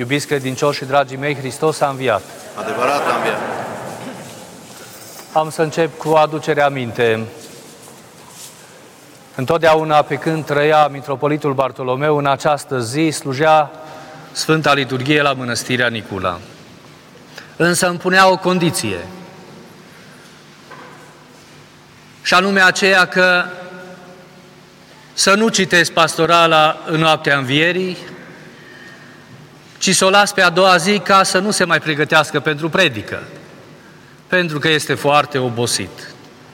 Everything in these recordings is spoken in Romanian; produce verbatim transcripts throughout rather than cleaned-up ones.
Iubiți credincioși și dragii mei, Hristos a înviat. Adevărat a înviat. Am să încep cu aducerea aminte. Întotdeauna pe când trăia Mitropolitul Bartolomeu, în această zi slujea Sfânta Liturghie la Mănăstirea Nicula. Însă îmi punea o condiție, și anume aceea că să nu citesc pastorala în noaptea învierii, ci să o las pe a doua zi ca să nu se mai pregătească pentru predică, pentru că este foarte obosit.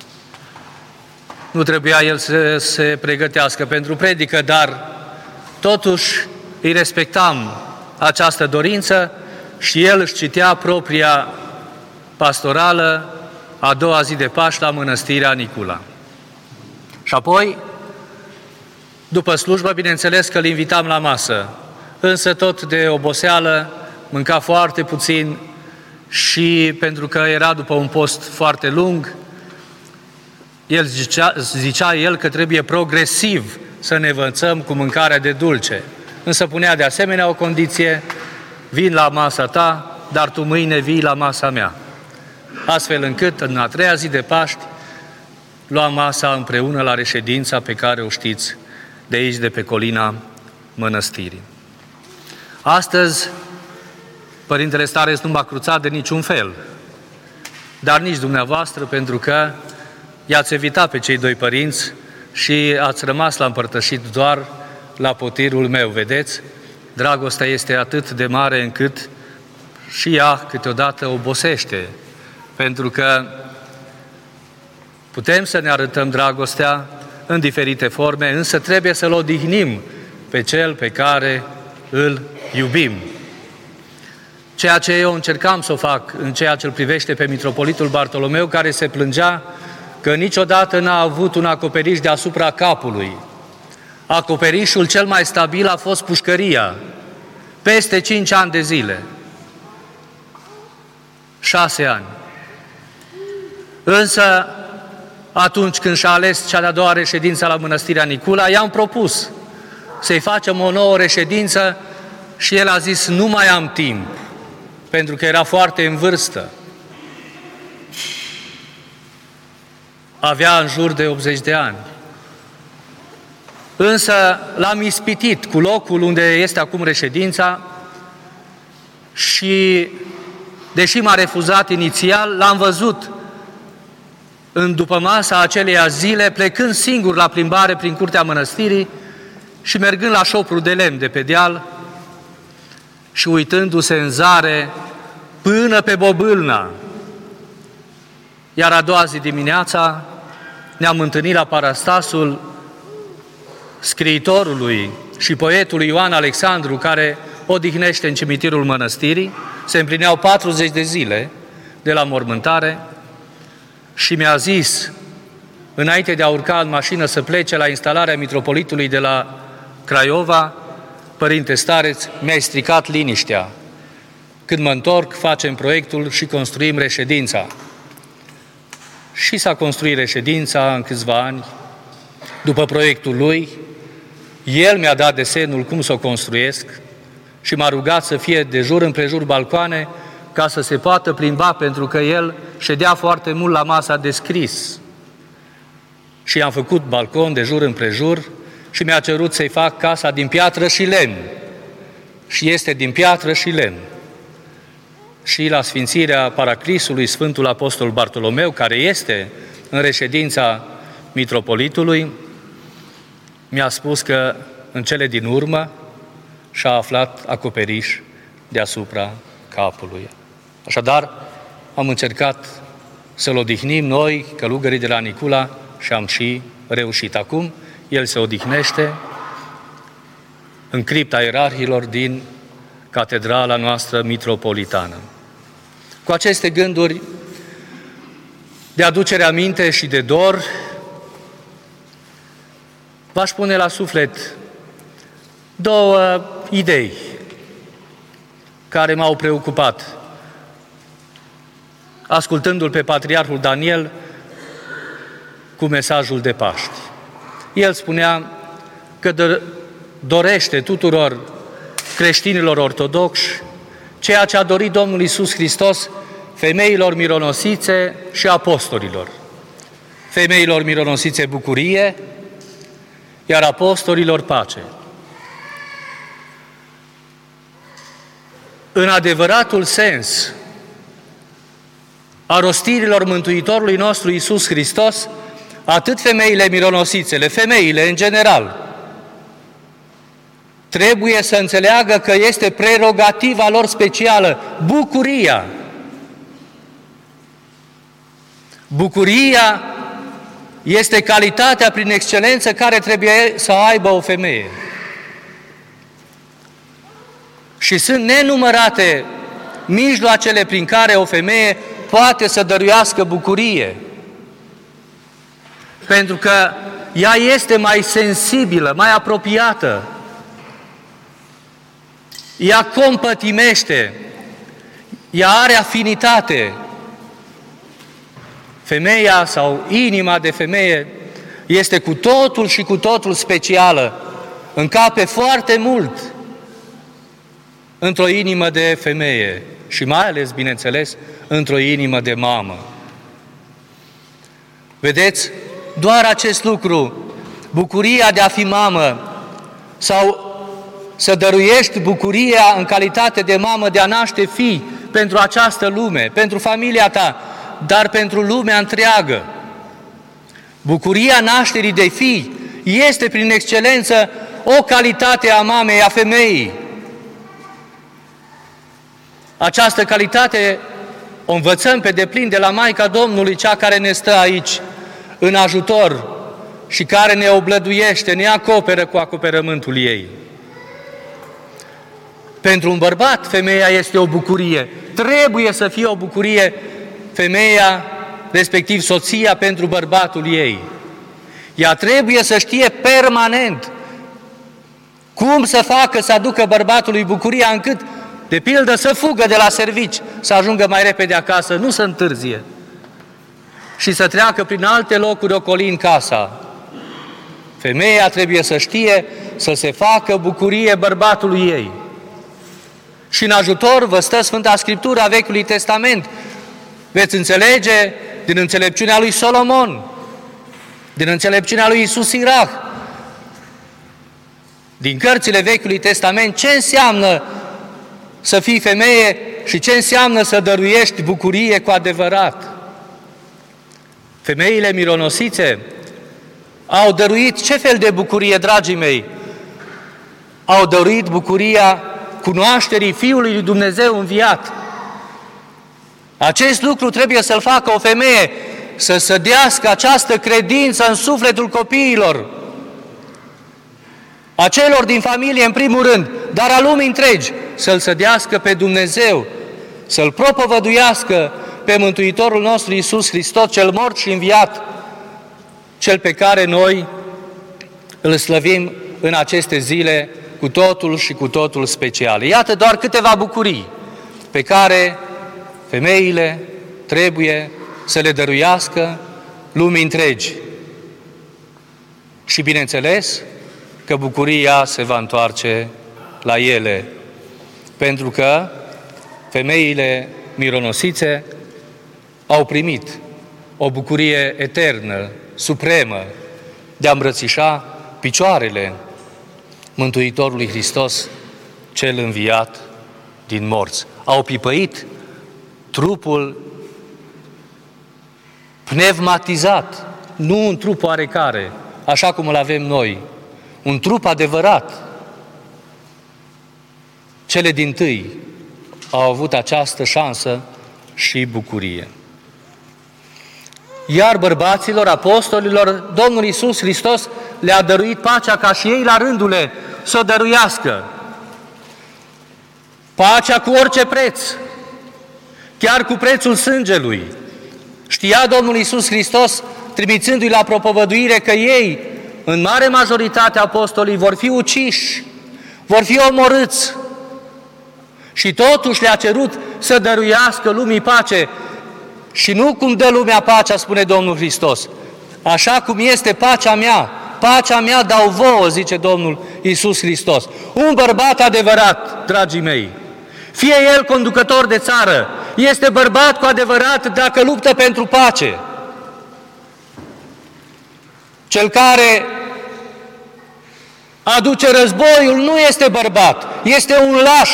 Nu trebuia el să se pregătească pentru predică, dar totuși îi respectam această dorință și el își citea propria pastorală a doua zi de Paști la Mănăstirea Nicula. Și apoi, după slujbă, bineînțeles că îl invitam la masă, însă tot de oboseală mânca foarte puțin și pentru că era după un post foarte lung, el zicea, zicea el că trebuie progresiv să ne învățăm cu mâncarea de dulce. Însă punea de asemenea o condiție: vin la masa ta, dar tu mâine vii la masa mea. Astfel încât, în a treia zi de Paști, luam masa împreună la reședința pe care o știți de aici, de pe colina mănăstirii. Astăzi, Părintele Stareț nu m-a cruțat de niciun fel, dar nici dumneavoastră, pentru că i-ați evitat pe cei doi părinți și ați rămas la împărtășit doar la potirul meu. Vedeți? Dragostea este atât de mare încât și ea câteodată obosește, pentru că putem să ne arătăm dragostea în diferite forme, însă trebuie să-L odihnim pe Cel pe care îl iubim. Ceea ce eu încercam să o fac în ceea ce îl privește pe Mitropolitul Bartolomeu, care se plângea că niciodată n-a avut un acoperiș deasupra capului. Acoperișul cel mai stabil a fost pușcăria, peste cinci ani de zile. Șase ani. Însă, atunci când și-a ales cea de-a doua reședință la Mănăstirea Nicula, i-am propus să-i facem o nouă reședință și el a zis: nu mai am timp, pentru că era foarte în vârstă. Avea în jur de optzeci de ani. Însă l-am ispitit cu locul unde este acum reședința și, deși m-a refuzat inițial, l-am văzut în dupămasa aceleia zile, plecând singur la plimbare prin curtea mănăstirii și mergând la șoprul de lemn de pe deal și uitându-se în zare până pe Bobâlna. Iar a doua zi dimineața ne-am întâlnit la parastasul scriitorului și poetului Ioan Alexandru, care odihnește în cimitirul mănăstirii. Se împlineau patruzeci de zile de la mormântare și mi-a zis, înainte de a urca în mașină să plece la instalarea mitropolitului de la Craiova: Părinte Stareț, mi-ai stricat liniștea. Când mă întorc, facem proiectul și construim reședința. Și s-a construit reședința în câțiva ani. După proiectul lui, el mi-a dat desenul cum să o construiesc și m-a rugat să fie de jur împrejur balcoane ca să se poată plimba, pentru că el ședea foarte mult la masa de scris. Și am făcut balcon de jur împrejur și mi-a cerut să-i fac casa din piatră și lemn. Și este din piatră și lemn. Și la sfințirea paraclisului Sfântul Apostol Bartolomeu, care este în reședința mitropolitului, mi-a spus că în cele din urmă și-a aflat acoperiș deasupra capului. Așadar, am încercat să-l odihnim noi, călugării de la Nicula, și am și reușit. Acum, el se odihnește în cripta ierarhilor din catedrala noastră mitropolitană. Cu aceste gânduri de aducere aminte și de dor, v-aș pune la suflet două idei care m-au preocupat, ascultându-l pe Patriarhul Daniel cu mesajul de Paști. El spunea că dorește tuturor creștinilor ortodoxi, ceea ce a dorit Domnul Iisus Hristos femeilor mironosițe și apostolilor. Femeilor mironosițe bucurie, iar apostolilor pace. În adevăratul sens a rostirilor Mântuitorului nostru Iisus Hristos, atât femeile mironosițele, femeile în general, trebuie să înțeleagă că este prerogativa lor specială, bucuria. Bucuria este calitatea prin excelență care trebuie să aibă o femeie. Și sunt nenumărate mijloacele prin care o femeie poate să dăruiască bucurie. Pentru că ea este mai sensibilă, mai apropiată. Ea compătimește, ea are afinitate. Femeia sau inima de femeie este cu totul și cu totul specială. Încape foarte mult într-o inimă de femeie și mai ales, bineînțeles, într-o inimă de mamă. Vedeți? Doar acest lucru, bucuria de a fi mamă sau să dăruiești bucuria în calitate de mamă de a naște fii pentru această lume, pentru familia ta, dar pentru lumea întreagă. Bucuria nașterii de fii este prin excelență o calitate a mamei, a femeii. Această calitate o învățăm pe deplin de la Maica Domnului, cea care ne stă aici în ajutor și care ne oblăduiește, ne acoperă cu acoperământul ei. Pentru un bărbat, femeia este o bucurie. Trebuie să fie o bucurie femeia, respectiv soția, pentru bărbatul ei. Ea trebuie să știe permanent cum să facă să aducă bărbatului bucuria încât, de pildă, să fugă de la servici, să ajungă mai repede acasă, nu să întârzie și să treacă prin alte locuri ocolind casa. Femeia trebuie să știe să se facă bucurie bărbatului ei. Și în ajutor vă stă Sfânta Scriptură a Vechiului Testament. Veți înțelege din înțelepciunea lui Solomon, din înțelepciunea lui Iisus Sirach, din cărțile Vechiului Testament, ce înseamnă să fii femeie și ce înseamnă să dăruiești bucurie cu adevărat. Femeile mironosițe au dăruit ce fel de bucurie, dragii mei? Au dăruit bucuria cunoașterii Fiului lui Dumnezeu înviat. Acest lucru trebuie să-l facă o femeie, să sădească această credință în sufletul copiilor, a celor din familie în primul rând, dar a lumii întregi, să-L sădească pe Dumnezeu, să-L propovăduiască pe Mântuitorul nostru Iisus Hristos, cel mort și înviat, cel pe care noi îl slăvim în aceste zile cu totul și cu totul special. Iată doar câteva bucurii pe care femeile trebuie să le dăruiască lumii întregi. Și bineînțeles că bucuria se va întoarce la ele, pentru că femeile mironosițe au primit o bucurie eternă, supremă, de a îmbrățișa picioarele Mântuitorului Hristos, cel înviat din morți. Au pipăit trupul pneumatizat, nu un trup oarecare, așa cum îl avem noi, un trup adevărat. Cele dintâi au avut această șansă și bucurie. Iar bărbaților, apostolilor, Domnul Iisus Hristos le-a dăruit pacea ca și ei la rândule să o dăruiască. Pacea cu orice preț, chiar cu prețul sângelui. Știa Domnul Iisus Hristos, trimițându-i la propovăduire, că ei, în mare majoritate apostolii, vor fi uciși, vor fi omorâți. Și totuși le-a cerut să dăruiască lumii pace. Și nu cum dă lumea pacea, spune Domnul Hristos. Așa cum este pacea mea, pacea mea dau vouă, zice Domnul Iisus Hristos. Un bărbat adevărat, dragii mei, fie el conducător de țară, este bărbat cu adevărat dacă luptă pentru pace. Cel care aduce războiul nu este bărbat, este un laș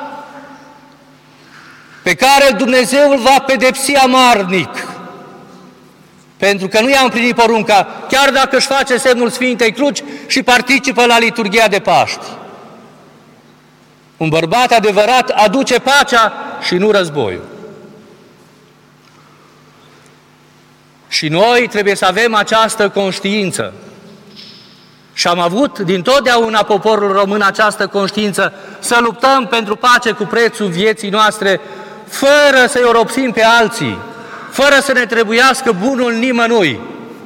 pe care Dumnezeu îl va pedepsi amarnic, pentru că nu i-a împlinit porunca, chiar dacă își face semnul Sfintei Cruci și participă la liturghia de Paști. Un bărbat adevărat aduce pacea și nu războiul. Și noi trebuie să avem această conștiință. Și am avut dintotdeauna poporul român această conștiință să luptăm pentru pace cu prețul vieții noastre, fără să-i oropsim pe alții, fără să ne trebuiască bunul nimănui.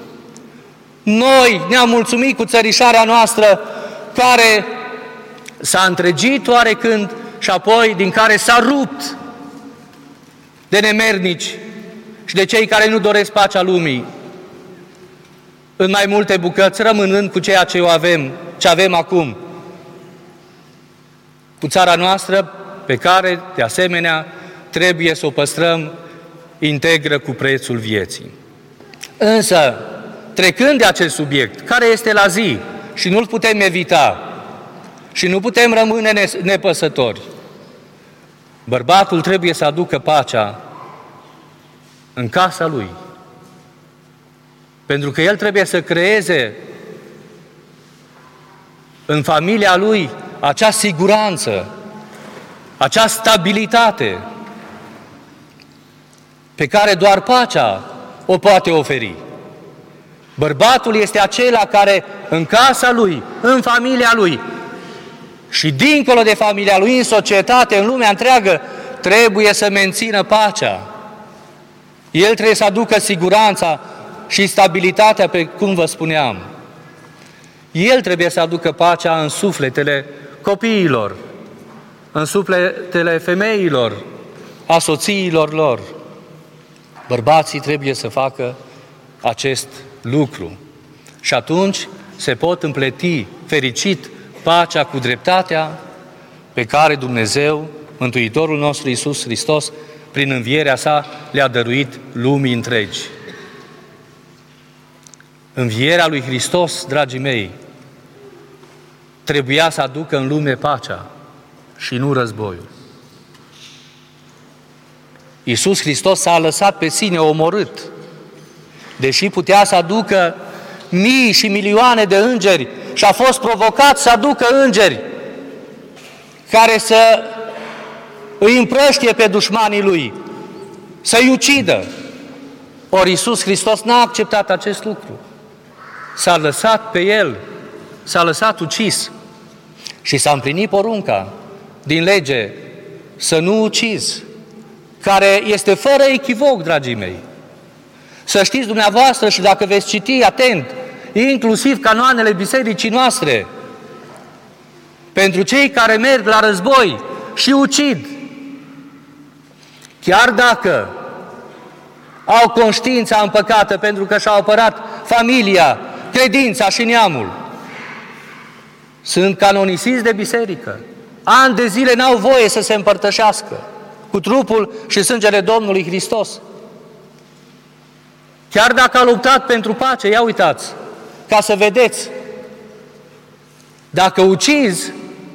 Noi ne-am mulțumit cu țărișarea noastră, care s-a întregit oarecând și apoi din care s-a rupt de nemernici și de cei care nu doresc pacea lumii, în mai multe bucăți, rămânând cu ceea ce avem, ce avem acum, cu țara noastră, pe care, de asemenea, trebuie să o păstrăm integră cu prețul vieții. Însă, trecând de acest subiect, care este la zi și nu-l putem evita și nu putem rămâne nepăsători, bărbatul trebuie să aducă pacea în casa lui. Pentru că el trebuie să creeze în familia lui acea siguranță, acea stabilitate pe care doar pacea o poate oferi. Bărbatul este acela care în casa lui, în familia lui și dincolo de familia lui, în societate, în lumea întreagă, trebuie să mențină pacea. El trebuie să aducă siguranța și stabilitatea, pe cum vă spuneam. El trebuie să aducă pacea în sufletele copiilor, în sufletele femeilor, a soțiilor lor. Bărbații trebuie să facă acest lucru. Și atunci se pot împleti fericit pacea cu dreptatea pe care Dumnezeu, Mântuitorul nostru Iisus Hristos, prin învierea sa, le-a dăruit lumii întregi. Învierea lui Hristos, dragii mei, trebuia să aducă în lume pacea și nu războiul. Iisus Hristos s-a lăsat pe sine omorât, deși putea să aducă mii și milioane de îngeri și a fost provocat să aducă îngeri care să îi împrăștie pe dușmanii lui, să-i ucidă. Ori Iisus Hristos n-a acceptat acest lucru. S-a lăsat pe El, s-a lăsat ucis și s-a împlinit porunca din lege să nu ucizi, care este fără echivoc, dragii mei. Să știți dumneavoastră și dacă veți citi atent, inclusiv canoanele bisericii noastre, pentru cei care merg la război și ucid, chiar dacă au conștiința împăcată pentru că și-au apărat familia, credința și neamul, sunt canonisiți de biserică. Ani de zile n-au voie să se împărtășească cu trupul și sângele Domnului Hristos. Chiar dacă a luptat pentru pace, ia uitați, ca să vedeți, dacă ucizi,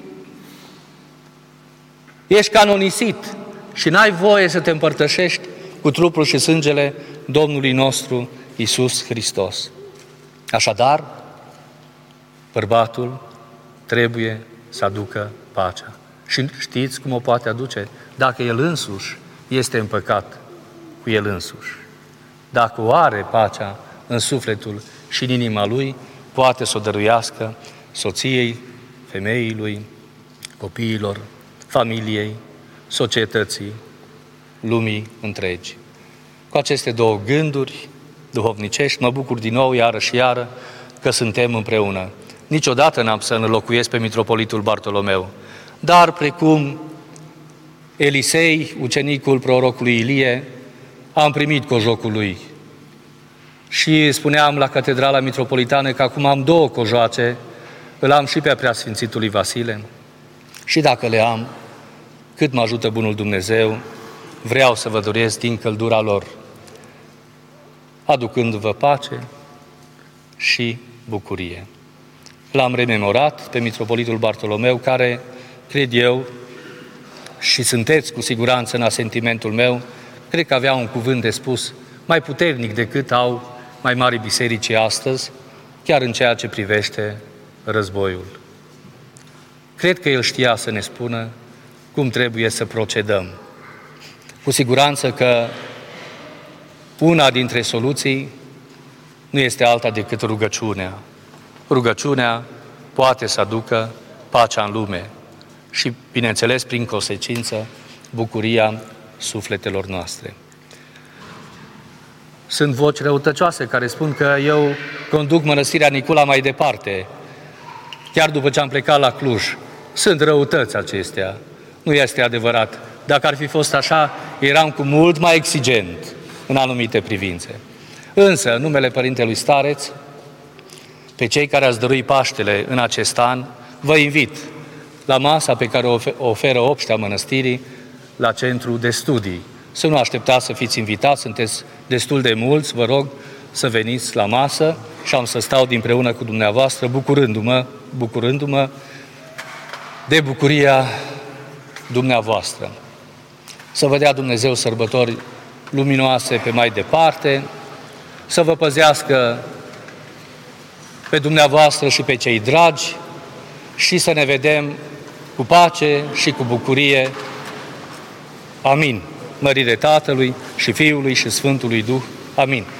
ești canonisit și n-ai voie să te împărtășești cu trupul și sângele Domnului nostru Iisus Hristos. Așadar, bărbatul trebuie să aducă pacea. Și știți cum o poate aduce? Dacă el însuși este împăcat cu el însuși. Dacă o are pacea în sufletul și în inima lui, poate să o dăruiască soției, femeii lui, copiilor, familiei, societății, lumii întregi. Cu aceste două gânduri duhovnicești, mă bucur din nou, iară și iară, că suntem împreună. Niciodată n-am să înlocuiesc pe mitropolitul Bartolomeu, dar precum Elisei, ucenicul prorocului Ilie, am primit cojocul lui. Și spuneam la Catedrala Mitropolitană că acum am două cojoace, îl am și pe Preasfințitului Vasile și dacă le am, cât mă ajută bunul Dumnezeu, vreau să vă doresc din căldura lor, aducându-vă pace și bucurie. L-am rememorat pe Mitropolitul Bartolomeu, care, cred eu, și sunteți cu siguranță în asentimentul meu, cred că avea un cuvânt de spus mai puternic decât au mai mari biserici astăzi, chiar în ceea ce privește războiul. Cred că el știa să ne spună cum trebuie să procedăm. Cu siguranță că una dintre soluții nu este alta decât rugăciunea. Rugăciunea poate să aducă pacea în lume și, bineînțeles, prin consecință, bucuria sufletelor noastre. Sunt voci răutăcioase care spun că eu conduc mănăstirea Nicula mai departe, chiar după ce am plecat la Cluj. Sunt răutăți acestea. Nu este adevărat. Dacă ar fi fost așa, eram cu mult mai exigent în anumite privințe. Însă, în numele Părintelui Stareț, pe cei care ați dărui Paștele în acest an, vă invit la masa pe care o oferă Obștea Mănăstirii la Centru de Studii. Să nu așteptați să fiți invitați, sunteți destul de mulți, vă rog să veniți la masă și am să stau împreună cu dumneavoastră, bucurându-mă, bucurându-mă de bucuria dumneavoastră. Să vă dea Dumnezeu sărbători luminoase pe mai departe, să vă păzească pe dumneavoastră și pe cei dragi și să ne vedem cu pace și cu bucurie. Amin. Mărire Tatălui și Fiului și Sfântului Duh. Amin.